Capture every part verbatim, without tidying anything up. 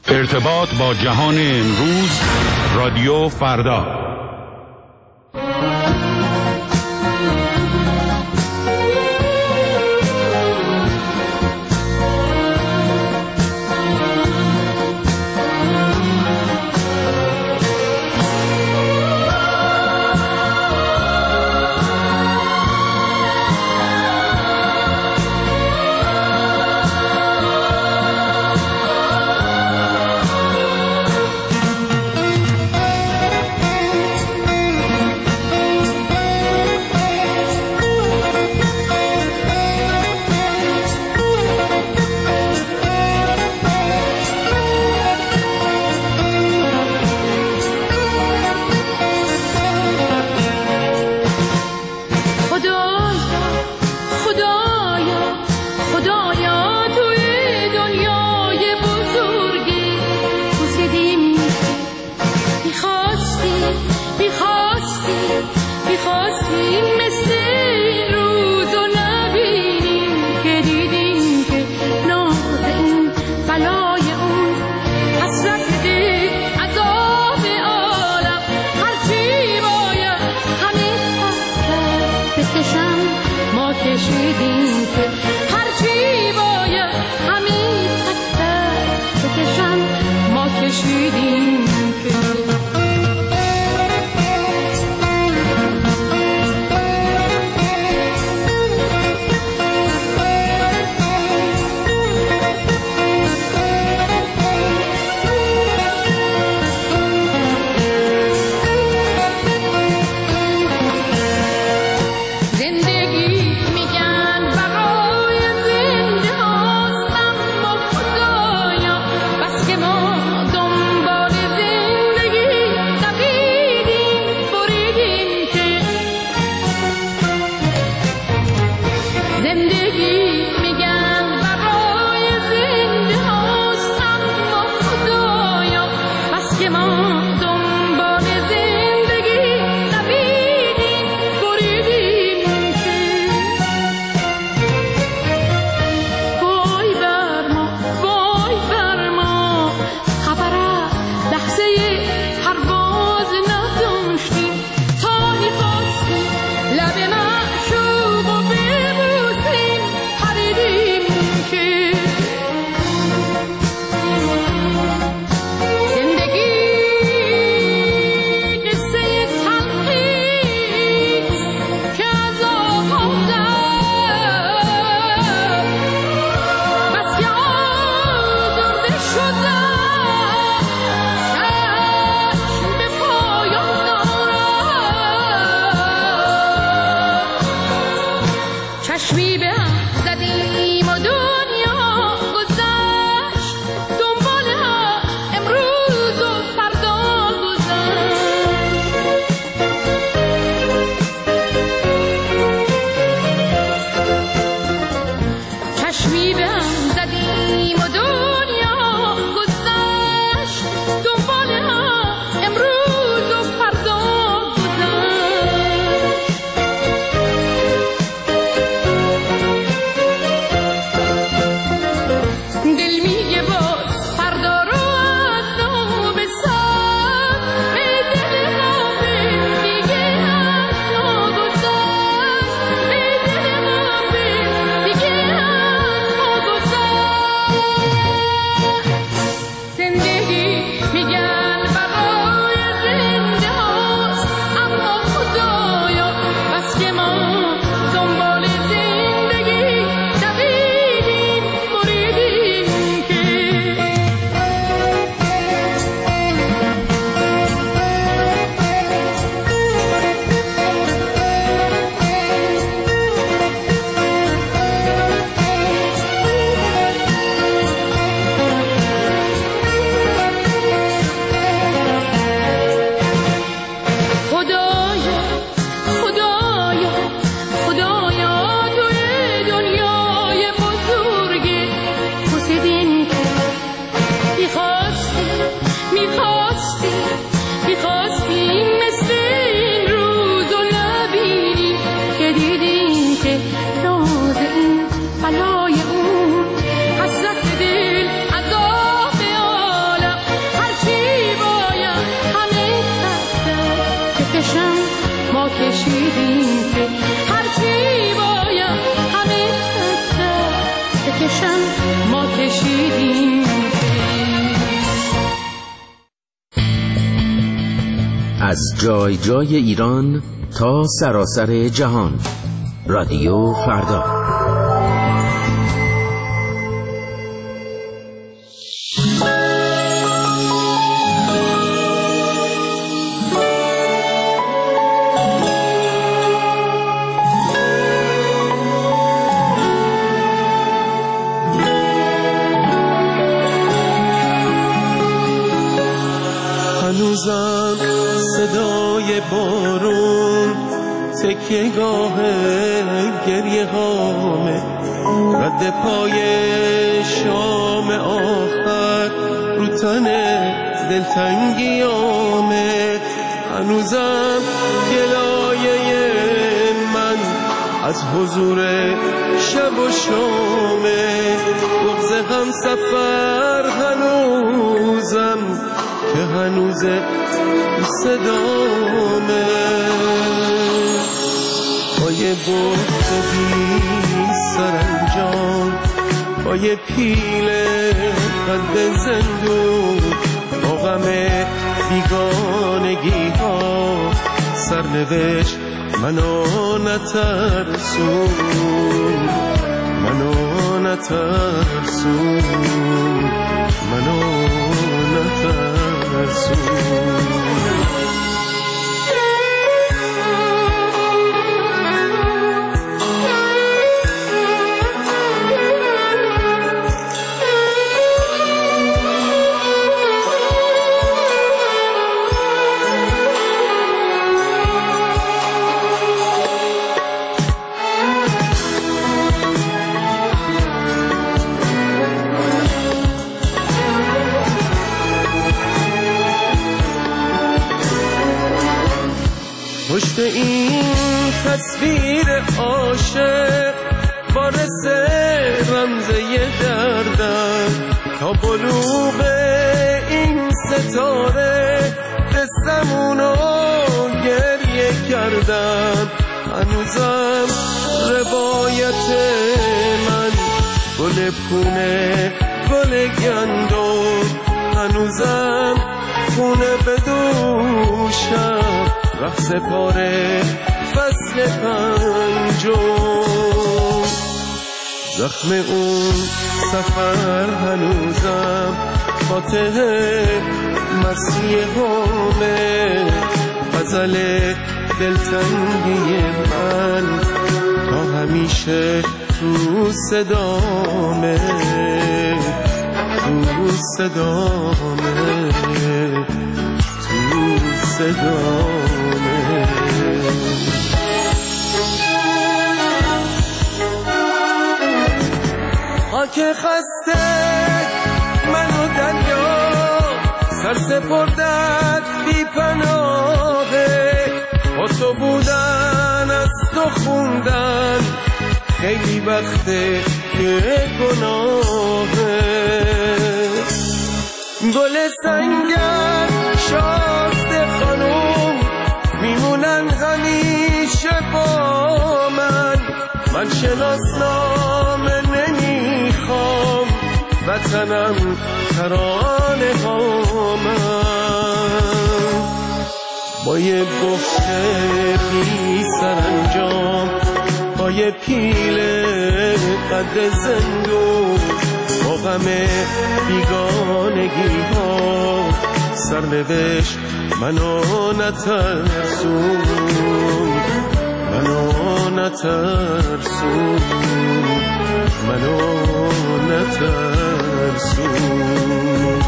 ارتباط با جهان امروز، رادیو فردا. از جای جای ایران تا سراسر جهان. رادیو فردا. هنوزم صدای بارون تکیه گاه گریه هامه، رد پای شام آخر رو تن دلتنگیامه. هنوزم گلایه من از حضور شب و شامه، بغض هم سفر هنوزم که هنوز صدامه. با یه بحت بی سرانجام، با یه پیل قد زندون، با غم بیگانگی ها سرنوشت منو نترسون، منو نترسون، منو نترسون. پشت این تصویر عاشق وارث رمزه دردم، تا بلوغ این ستاره دستمونو گریه کردم. هنوزم روایت من گل پونه گل گندم، هنوزم خونه بدوشم رقص پاره فصل پنجم. زخم اون سفر هنوزم فاتح مسیح همه، غزل دلتنگی من تا همیشه تو صدامه، تو صدامه، تو صدامه. خاک خسته منو دریا سر سپردت بی پناهه، با تو بودن از تو خوندن خیلی وقته که گناهه. گل سنگر شازده خانوم میمونن همیشه با من، من شناسنامه نمیخوام وطنم ترانه هامم. با یه بخت بی سرانجام، با یه پیل قد زندون، با غم بیگانگی ها سرنوشت منو نترسون، منو نترسون، منو نترسون.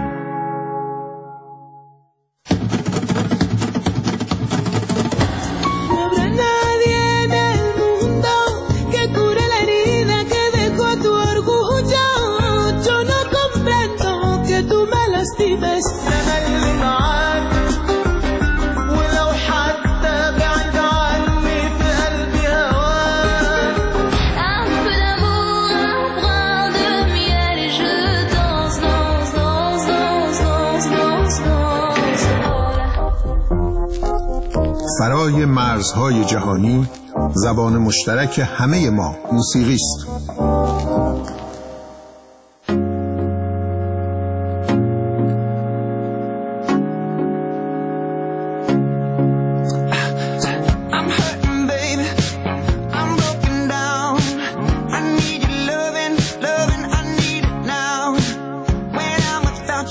فرای مرزهای جهانی زبان مشترک همه ما موسیقی است.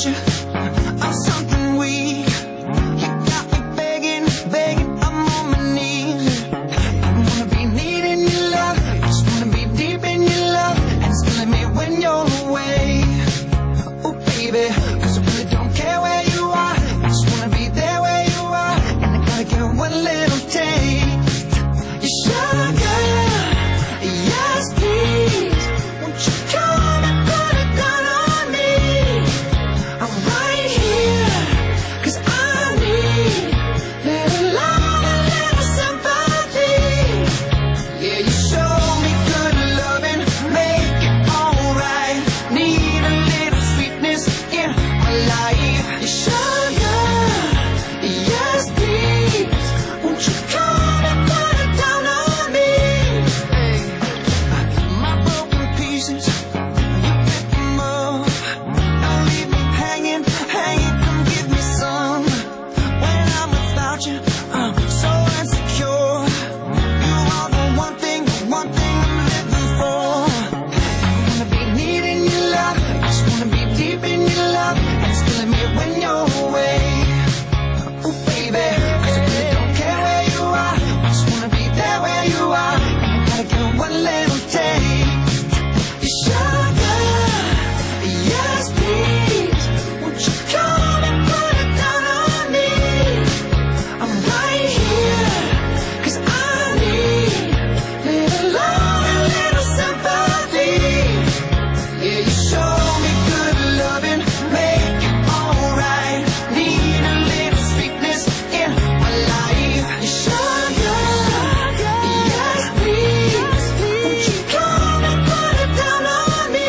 without you, I'm something weak. You got me begging, begging, I'm on my knees. I wanna be needing your love, just wanna be deep in your love, and it's killing me when you're away. Oh baby, 'cause I really don't care where you are, I just wanna be there where you are, and I gotta get one little taste. You sugar, yes please, won't you come and put it down on me? I'm right here, 'cause I need little love and little sympathy. Yeah, you show me good loving, make it alright. Need a little sweetness in my life. You sugar, yes please, won't you come and put it down on me? Hey, my broken pieces, you pick them up. Don't leave me hanging, hanging, come give me some. When I'm without you, I'm so insecure. You are the one thing, the one thing I'm living for. I wanna be needing your love, I just wanna be deep in your love, and it's killing me when you're away. Oh baby, 'cause I really don't care where you are, I just wanna be there where you are, and I gotta get one little taste. You sugar, yes please, won't you come and put it down on me? I'm right here, 'cause I need little love and little sympathy. Yeah, you show me good loving, make it alright. Need a little sweetness in my life. You sugar, yes please, won't you come and put it down on me?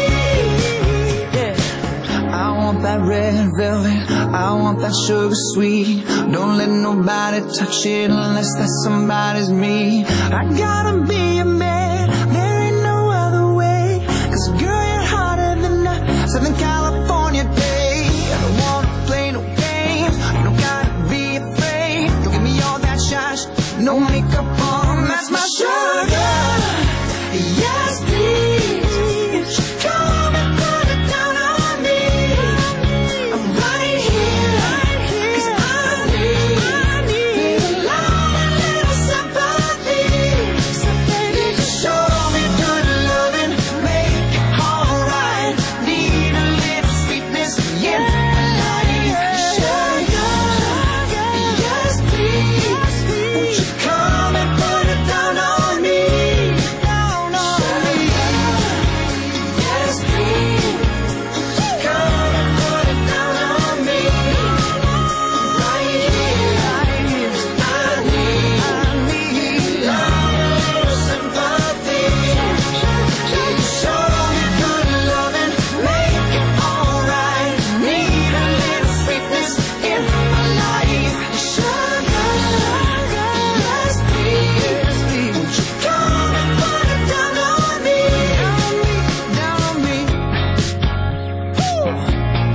Yeah, I want that red velvet, I want that sugar sweet. Don't let nobody touch it unless that somebody's me. I gotta be a man, there ain't no other way. 'Cause girl, you're hotter than a Southern California day. I don't wanna play no games, you don't gotta be afraid. Don't give me all that shine, no makeup on, that's my sugar. Yes please, won't you come and put it down on me? I'm right here, 'cause I need little love and little sympathy. Yeah, you show me good loving, make it alright. Need a little sweetness in my life. Sugar, yes please, won't you come and put it down on me? Down on me. Yes please, won't you come and put it down on me? Right here, right here, I need, I need love and little sympathy. Yeah, you show me good loving, make it alright. Need a little sweetness in my life. Sugar, yes please, won't you come and put it down on me? Down on me, down on me.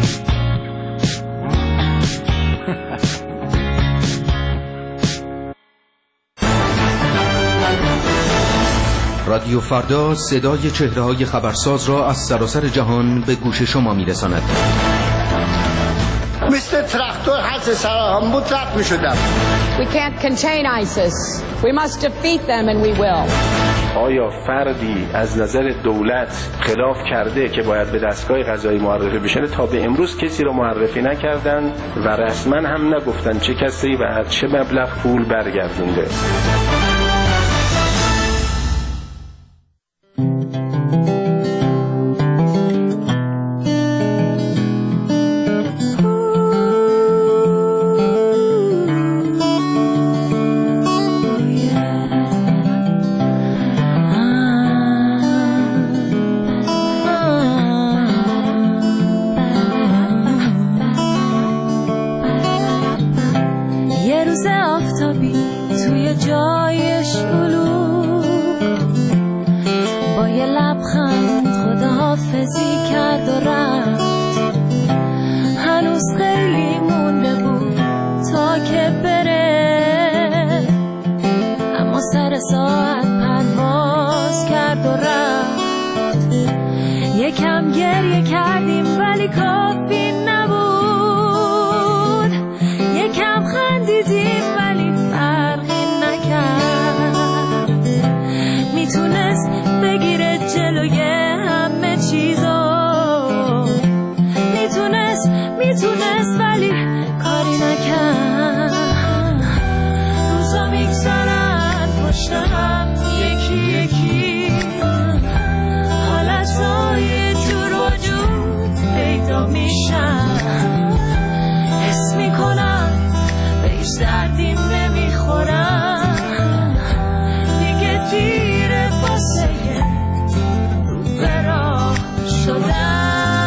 رادیو فردا صدای چهره‌های خبرساز را از سراسر جهان به گوش شما می‌رساند. مثل تراکتور حس سرهم بود رد می شدم. We can't contain ISIS. We must defeat them and we will. آیا فردی از نظر دولت خلاف کرده که باید به دستگاه قضایی معرفی بشه؟ تا به امروز کسی رو معرفی نکردن و رسما هم نگفتن چه کسی و از چه مبلغ پول برگردونده. یه روز آفتابی توی جای شلوغ با یه لبخند خداحافظی کرد و رفت. هنوز خیلی مونده بود تا که بره، اما سر ساعت پرواز کرد و رفت. یکم گریه کردیم ولی کافی نبود. میشم، حس میکنم به هیچ دردیم نمیخورم، دیگه دیره واسه رو به راه شدم.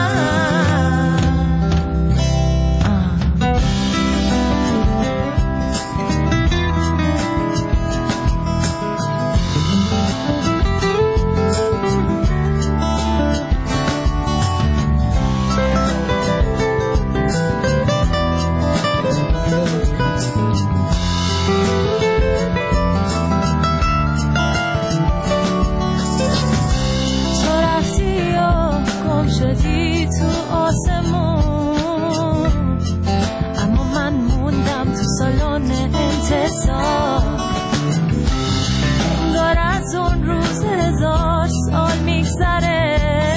شدی تو آسمون، اما من موندم تو سالن انتظار. انگار از اون روز هزار سال میگذره،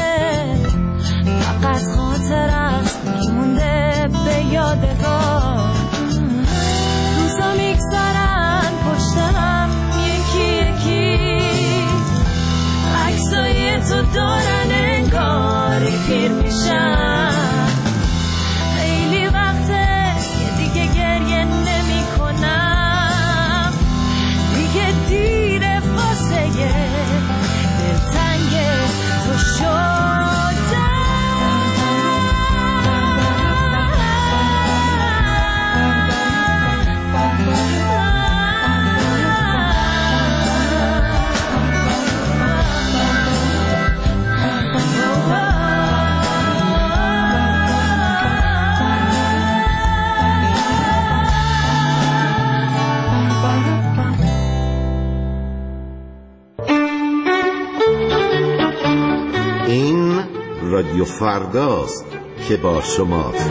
فقط خاطر است میمونده به یادگار. روزا میگذرن پشتم یکی یکی، عکسای تو دارن انگاری پیر میشم. خیلی وقته که دیگه گریه نمی کنم، دیگه دیره واسه دلتنگ تو شدم. رادیو فرداست که با شماست.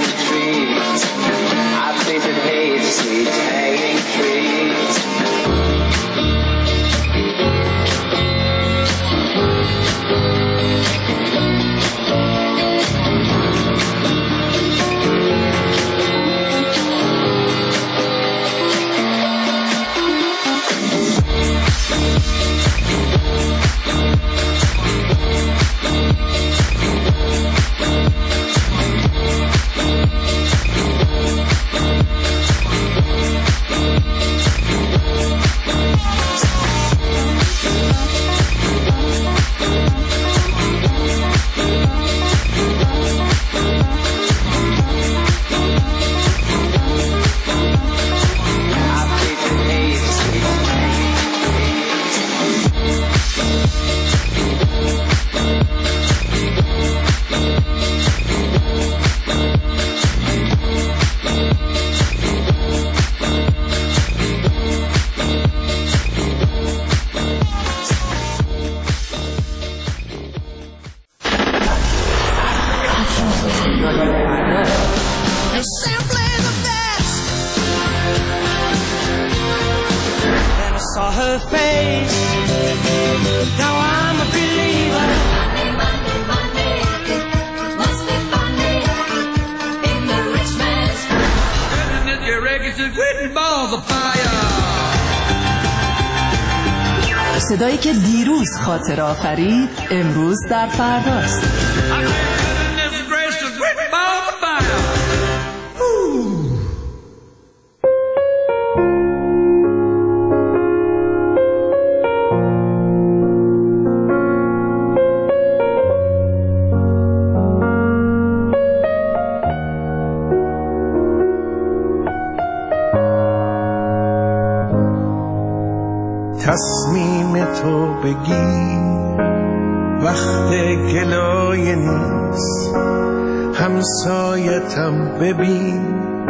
I tasted hate, sweet hanging trees. saw her face. Now I'm a believer. Monday, Monday, Monday, must be Monday in the rich man's and if your records is written by the fire. صدایی که دیروز خاطره آفرید امروز در فرداست. تصمیم تو بگیر وقت گلایه نیست، همسایتم ببین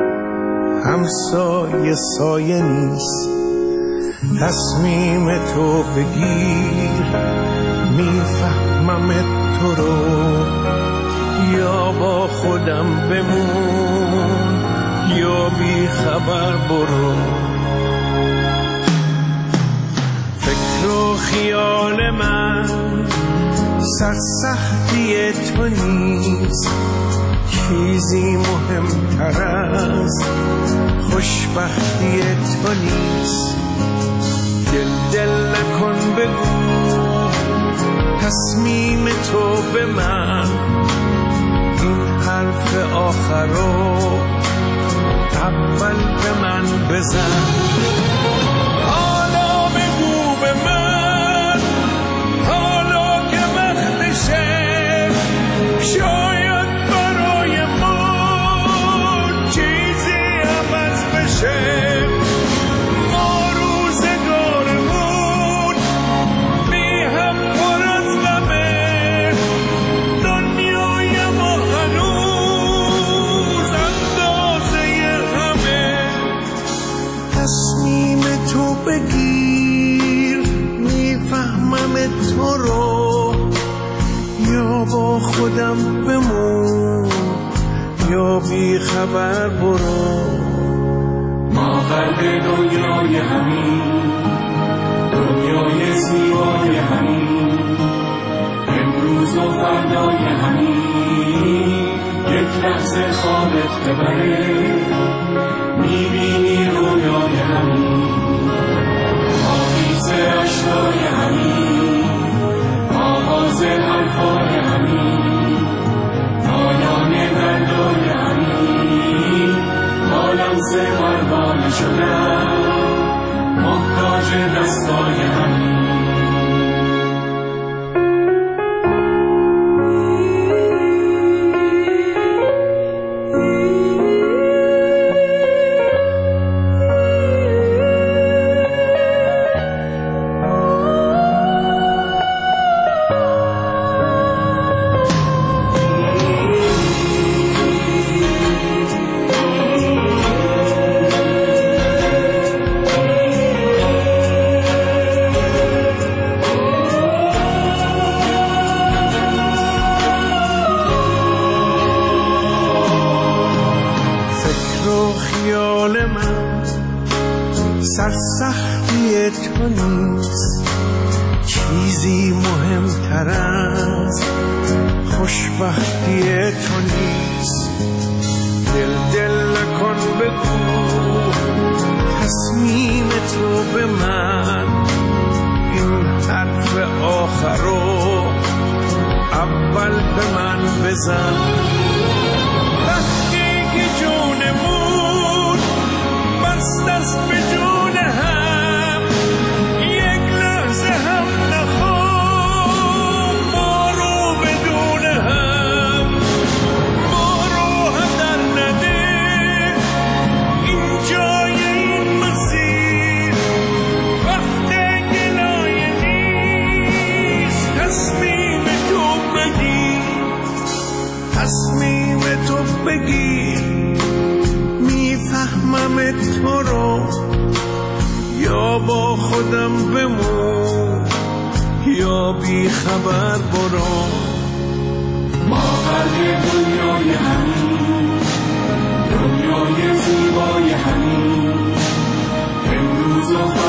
همسایه سایه نیست. تصمیم تو بگیر میفهمم تو رو، یا با خودم بمون یا بی خبر برو. فکر و خیال من سرسختی تو نیست، چیزی مهمتر از خوشبختی تو نیست. دل دل نکن بگو تصمیم تو به من، این حرف آخر رو اول به من بزن. حالا بگو به من، حالا که وقتشه، شاید برای ما چیزی عوض بشه. ما روزگارمون بی هم پر از غمه، دنیای ما هنوز اندازه همه. تصمیم تو بگیر میفهمم تو رو، یا با خودم بمون یا بی خبر برو. ما قلب دنیای همین، دنیای زیبای همین، امروز و فردای همین. یک لحظه خوابت ببره، میبینی رویای همین. آویز اشکای همین، آغاز حرفای همین، پایان دردای همین. حالم سه قربان شدم، محتاج دستای همین. سرسختی تو نیست، چیزی مهمتر از خوشبختی تو نیست. دل دل نکن بگو تصمیم تو به من، این حرف آخر رو اول به من بزن. وقتی که جونمون بست است به جون هم، یک لحظه هم نخوام ما رو بدون هم. ما رو هم در نده این جای این مسیر، وقت گلایه نیست. تصمیم تو بگیر، تصمیم تو بگیر میفهمم تو رو، یا با خودم بمون یا بی خبر برو. ما قلب دنیای همین، دنیای زیبای همین، امروز و